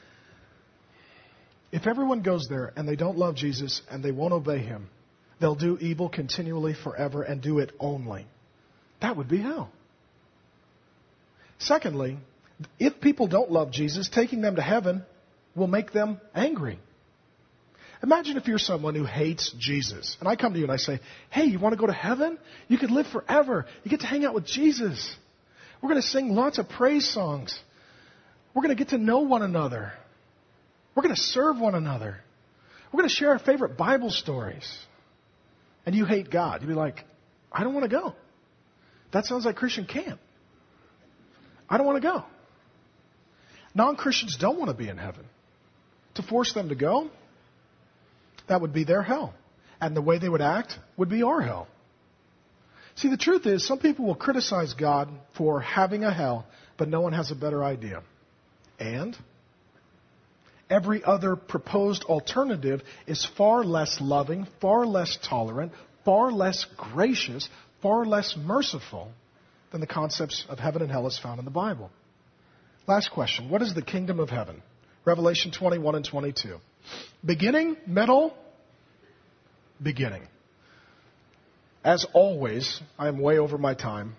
if everyone goes there and they don't love Jesus and they won't obey Him, they'll do evil continually forever and do it only. That would be hell. Secondly, if people don't love Jesus, taking them to heaven will make them angry. Imagine if you're someone who hates Jesus, and I come to you and I say, hey, you want to go to heaven? You could live forever. You get to hang out with Jesus. We're going to sing lots of praise songs. We're going to get to know one another. We're going to serve one another. We're going to share our favorite Bible stories. And you hate God. You'd be like, I don't want to go. That sounds like Christian camp. I don't want to go. Non-Christians don't want to be in heaven. To force them to go, that would be their hell. And the way they would act would be our hell. See, the truth is, some people will criticize God for having a hell, but no one has a better idea. And every other proposed alternative is far less loving, far less tolerant, far less gracious, far less merciful than the concepts of heaven and hell as found in the Bible. Last question. What is the kingdom of heaven? Revelation twenty-one and twenty-two. Beginning, middle, beginning. As always, I am way over my time.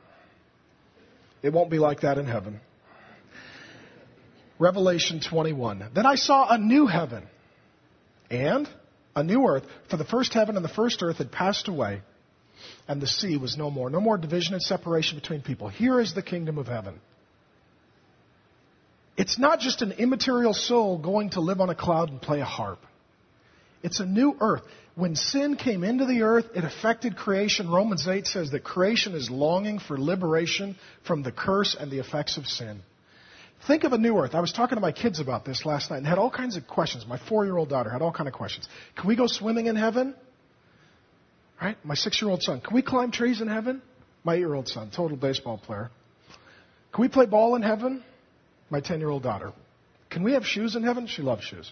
It won't be like that in heaven. Revelation twenty-one. Then I saw a new heaven and a new earth, for the first heaven and the first earth had passed away, and the sea was no more. No more division and separation between people. Here is the kingdom of heaven. It's not just an immaterial soul going to live on a cloud and play a harp. It's a new earth. When sin came into the earth, it affected creation. Romans eight says that creation is longing for liberation from the curse and the effects of sin. Think of a new earth. I was talking to my kids about this last night and had all kinds of questions. My four-year-old daughter had all kinds of questions. Can we go swimming in heaven? Right? My six-year-old son. Can we climb trees in heaven? My eight-year-old son, total baseball player. Can we play ball in heaven? My ten-year-old daughter. Can we have shoes in heaven? She loves shoes.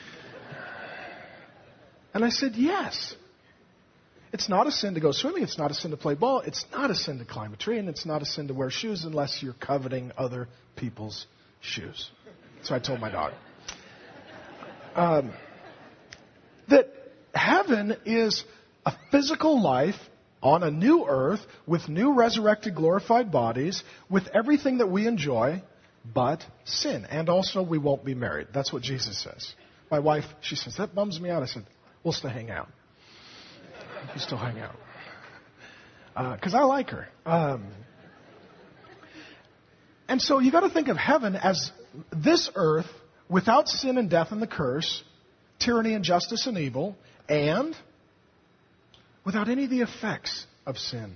And I said, yes. It's not a sin to go swimming. It's not a sin to play ball. It's not a sin to climb a tree. And it's not a sin to wear shoes unless you're coveting other people's shoes. So I told my daughter. Um, that heaven is a physical life on a new earth with new resurrected glorified bodies with everything that we enjoy but sin. And also we won't be married. That's what Jesus says. My wife, she says, that bums me out. I said, we'll still hang out. We'll still hang out. Because uh, I like her. Um, and so you got to think of heaven as this earth without sin and death and the curse, tyranny, injustice, and evil, and without any of the effects of sin.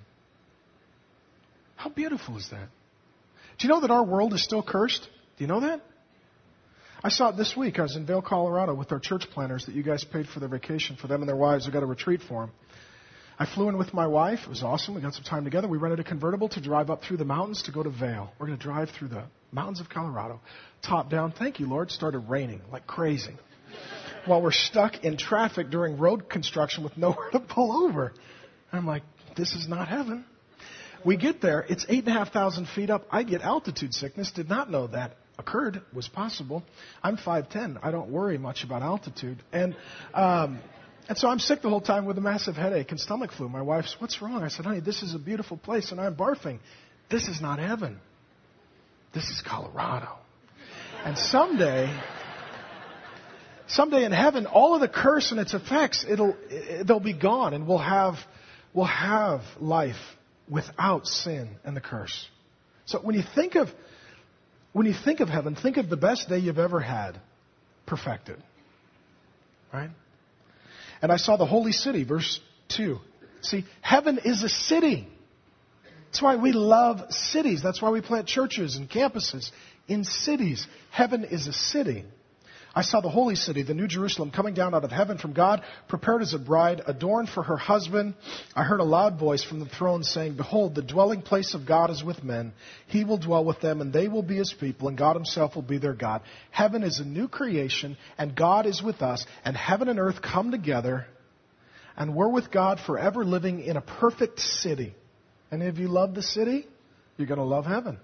How beautiful is that? Do you know that our world is still cursed? Do you know that? I saw it this week. I was in Vail, Colorado with our church planners that you guys paid for their vacation for them and their wives. We got a retreat for them. I flew in with my wife. It was awesome. We got some time together. We rented a convertible to drive up through the mountains to go to Vail. We're going to drive through the mountains of Colorado. Top down. Thank you, Lord. Started raining like crazy. While we're stuck in traffic during road construction with nowhere to pull over. I'm like, this is not heaven. We get there. It's eight and a half thousand feet up. I get altitude sickness. Did not know that occurred. Was possible. I'm five ten. I don't worry much about altitude. And um, and so I'm sick the whole time with a massive headache and stomach flu. My wife's, what's wrong? I said, honey, this is a beautiful place and I'm barfing. This is not heaven. This is Colorado. And someday, someday in heaven, all of the curse and its effects, it'll it, they'll be gone, and we'll have we'll have life without sin and the curse. So when you think of when you think of heaven, think of the best day you've ever had, perfected. Right? And I saw the holy city, verse two. See, heaven is a city. That's why we love cities. That's why we plant churches and campuses in cities. Heaven is a city. I saw the holy city, the New Jerusalem, coming down out of heaven from God, prepared as a bride, adorned for her husband. I heard a loud voice from the throne saying, behold, the dwelling place of God is with men. He will dwell with them, and they will be his people, and God himself will be their God. Heaven is a new creation, and God is with us, and heaven and earth come together, and we're with God forever, living in a perfect city. Any of you love the city? You're going to love heaven.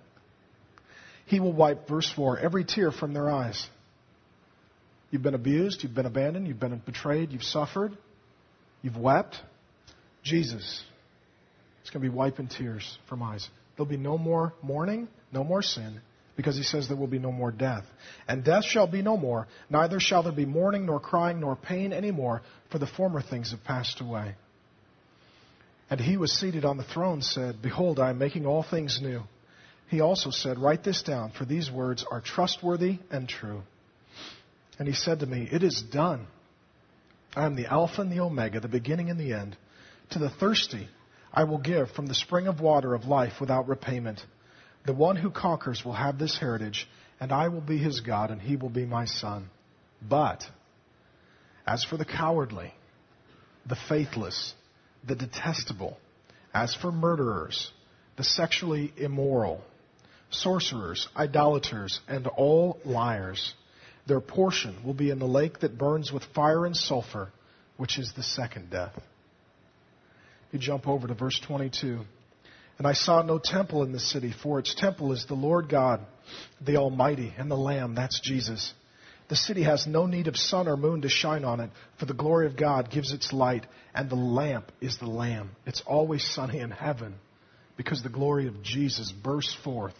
He will wipe, verse four, every tear from their eyes. You've been abused, you've been abandoned, you've been betrayed, you've suffered, you've wept. Jesus is going to be wiping tears from eyes. There'll be no more mourning, no more sin, because he says there will be no more death. And death shall be no more, neither shall there be mourning, nor crying, nor pain anymore, for the former things have passed away. And he was seated on the throne said, behold, I am making all things new. He also said, write this down, for these words are trustworthy and true. And he said to me, it is done. I am the Alpha and the Omega, the beginning and the end. To the thirsty, I will give from the spring of water of life without repayment. The one who conquers will have this heritage, and I will be his God, and he will be my son. But as for the cowardly, the faithless, the detestable, as for murderers, the sexually immoral, sorcerers, idolaters, and all liars, their portion will be in the lake that burns with fire and sulfur, which is the second death. You jump over to verse twenty-two. And I saw no temple in the city, for its temple is the Lord God, the Almighty, and the Lamb, that's Jesus. The city has no need of sun or moon to shine on it, for the glory of God gives its light, and the lamp is the Lamb. It's always sunny in heaven, because the glory of Jesus bursts forth.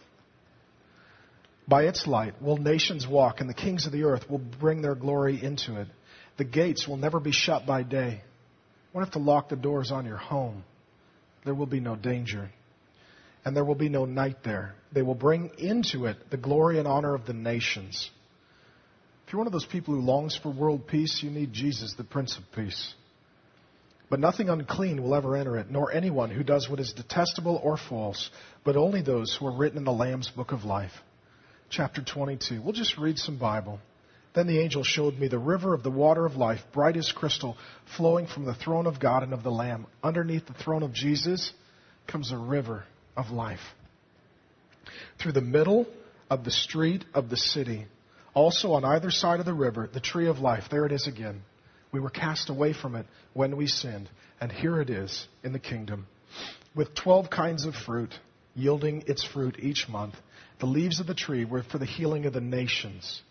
By its light will nations walk, and the kings of the earth will bring their glory into it. The gates will never be shut by day. You won't have to lock the doors on your home. There will be no danger. And there will be no night there. They will bring into it the glory and honor of the nations. If you're one of those people who longs for world peace, you need Jesus, the Prince of Peace. But nothing unclean will ever enter it, nor anyone who does what is detestable or false, but only those who are written in the Lamb's book of life. Chapter twenty-two. We'll just read some Bible. Then the angel showed me the river of the water of life, bright as crystal, flowing from the throne of God and of the Lamb. Underneath the throne of Jesus comes a river of life. Through the middle of the street of the city, also on either side of the river, the tree of life. There it is again. We were cast away from it when we sinned, and here it is in the kingdom, with twelve kinds of fruit, yielding its fruit each month. The leaves of the tree were for the healing of the nations.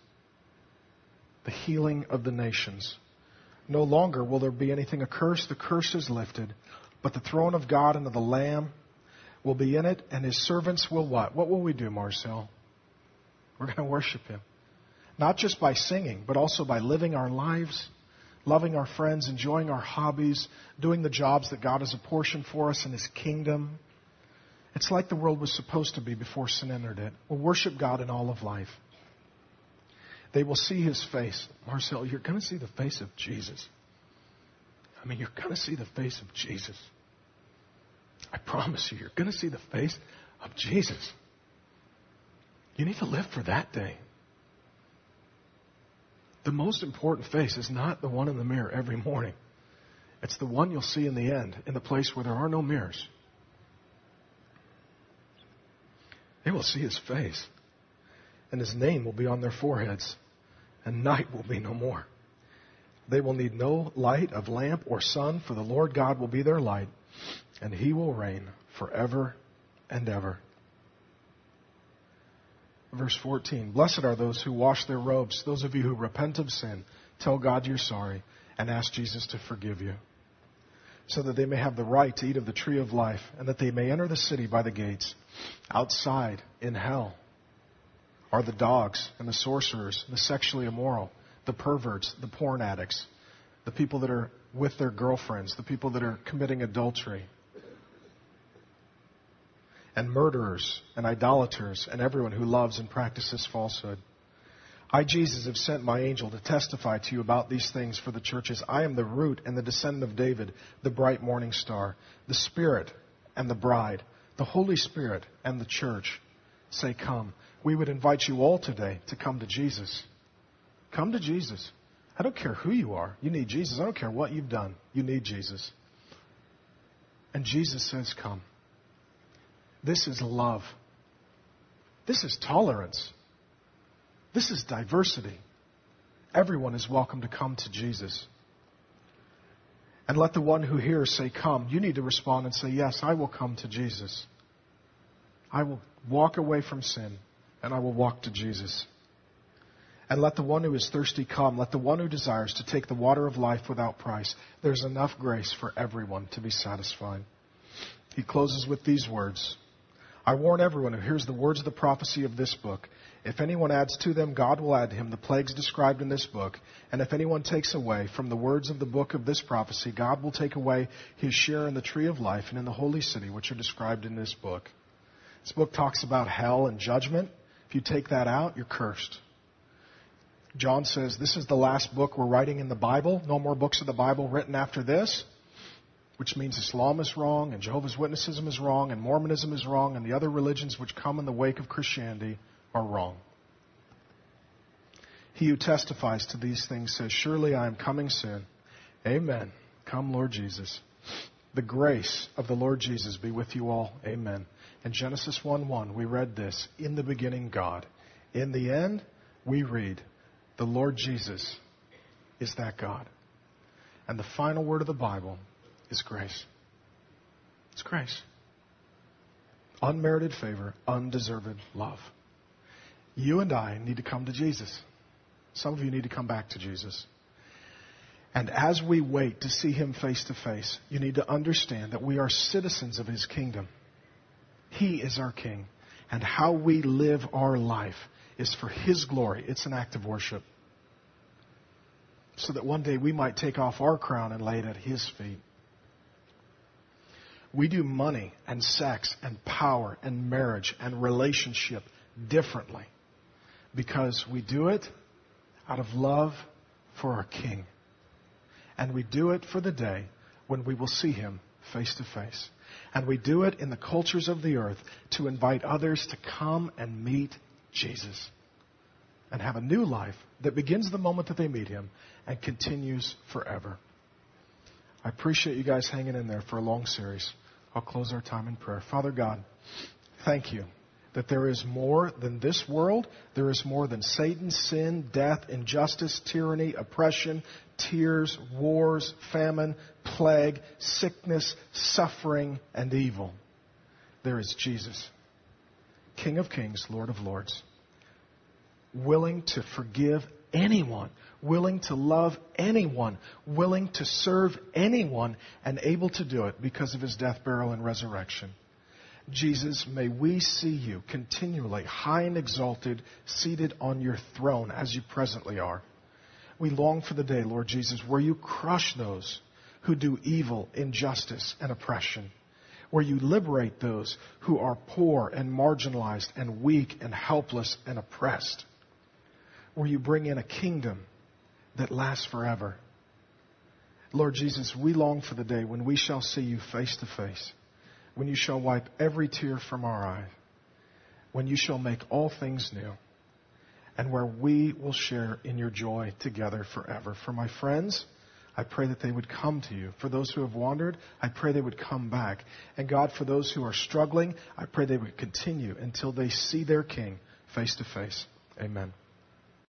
The healing of the nations. No longer will there be anything accursed. The curse is lifted. But the throne of God and of the Lamb will be in it, and his servants will what? What will we do, Marcel? We're going to worship him. Not just by singing, but also by living our lives, loving our friends, enjoying our hobbies, doing the jobs that God has apportioned for us in his kingdom. It's like the world was supposed to be before sin entered it. We'll worship God in all of life. They will see his face. Marcel, you're going to see the face of Jesus. I mean, you're going to see the face of Jesus. I promise you, you're going to see the face of Jesus. You need to live for that day. The most important face is not the one in the mirror every morning. It's the one you'll see in the end, in the place where there are no mirrors. They will see his face, and his name will be on their foreheads, and night will be no more. They will need no light of lamp or sun, for the Lord God will be their light, and he will reign forever and ever. Verse fourteen, blessed are those who wash their robes, those of you who repent of sin, tell God you're sorry, and ask Jesus to forgive you, so that they may have the right to eat of the tree of life, and that they may enter the city by the gates. Outside, in hell, are the dogs and the sorcerers, the sexually immoral, the perverts, the porn addicts, the people that are with their girlfriends, the people that are committing adultery, and murderers and idolaters and everyone who loves and practices falsehood. I, Jesus, have sent my angel to testify to you about these things for the churches. I am the root and the descendant of David, the bright morning star. The Spirit and the bride, the Holy Spirit and the church say, come. We would invite you all today to come to Jesus. Come to Jesus. I don't care who you are. You need Jesus. I don't care what you've done. You need Jesus. And Jesus says, come. This is love. This is tolerance. This is diversity. Everyone is welcome to come to Jesus. And let the one who hears say, come. You need to respond and say, yes, I will come to Jesus. I will walk away from sin, and I will walk to Jesus. And let the one who is thirsty come. Let the one who desires to take the water of life without price. There's enough grace for everyone to be satisfied. He closes with these words. I warn everyone who hears the words of the prophecy of this book. If anyone adds to them, God will add to him the plagues described in this book. And if anyone takes away from the words of the book of this prophecy, God will take away his share in the tree of life and in the holy city, which are described in this book. This book talks about hell and judgment. If you take that out, you're cursed. John says, this is the last book we're writing in the Bible. No more books of the Bible written after this. which means Islam is wrong, and Jehovah's Witnessism is wrong, and Mormonism is wrong, and the other religions which come in the wake of Christianity are wrong. He who testifies to these things says, surely I am coming soon. Amen. Come, Lord Jesus. The grace of the Lord Jesus be with you all. Amen. In Genesis one one, we read this, in the beginning, God. In the end, we read, the Lord Jesus is that God. And the final word of the Bible is grace. It's grace. Unmerited favor, undeserved love. You and I need to come to Jesus. Some of you need to come back to Jesus. And as we wait to see Him face to face, you need to understand that we are citizens of His kingdom. He is our King. And how we live our life is for His glory. It's an act of worship. So that one day we might take off our crown and lay it at His feet. We do money and sex and power and marriage and relationship differently because we do it out of love for our King. And we do it for the day when we will see Him face to face. And we do it in the cultures of the earth to invite others to come and meet Jesus and have a new life that begins the moment that they meet Him and continues forever. I appreciate you guys hanging in there for a long series. I'll close our time in prayer. Father God, thank you that there is more than this world. There is more than Satan, sin, death, injustice, tyranny, oppression, tears, wars, famine, plague, sickness, suffering, and evil. There is Jesus, King of kings, Lord of lords, willing to forgive anyone, willing to love anyone, willing to serve anyone, and able to do it because of His death, burial, and resurrection. Jesus, may we see You continually high and exalted, seated on Your throne as You presently are. We long for the day, Lord Jesus, where You crush those who do evil, injustice, and oppression, where You liberate those who are poor and marginalized and weak and helpless and oppressed, where You bring in a kingdom that lasts forever. Lord Jesus, we long for the day when we shall see You face to face, when You shall wipe every tear from our eye, when You shall make all things new, and where we will share in Your joy together forever. For my friends, I pray that they would come to You. For those who have wandered, I pray they would come back. And God, for those who are struggling, I pray they would continue until they see their King face to face. Amen.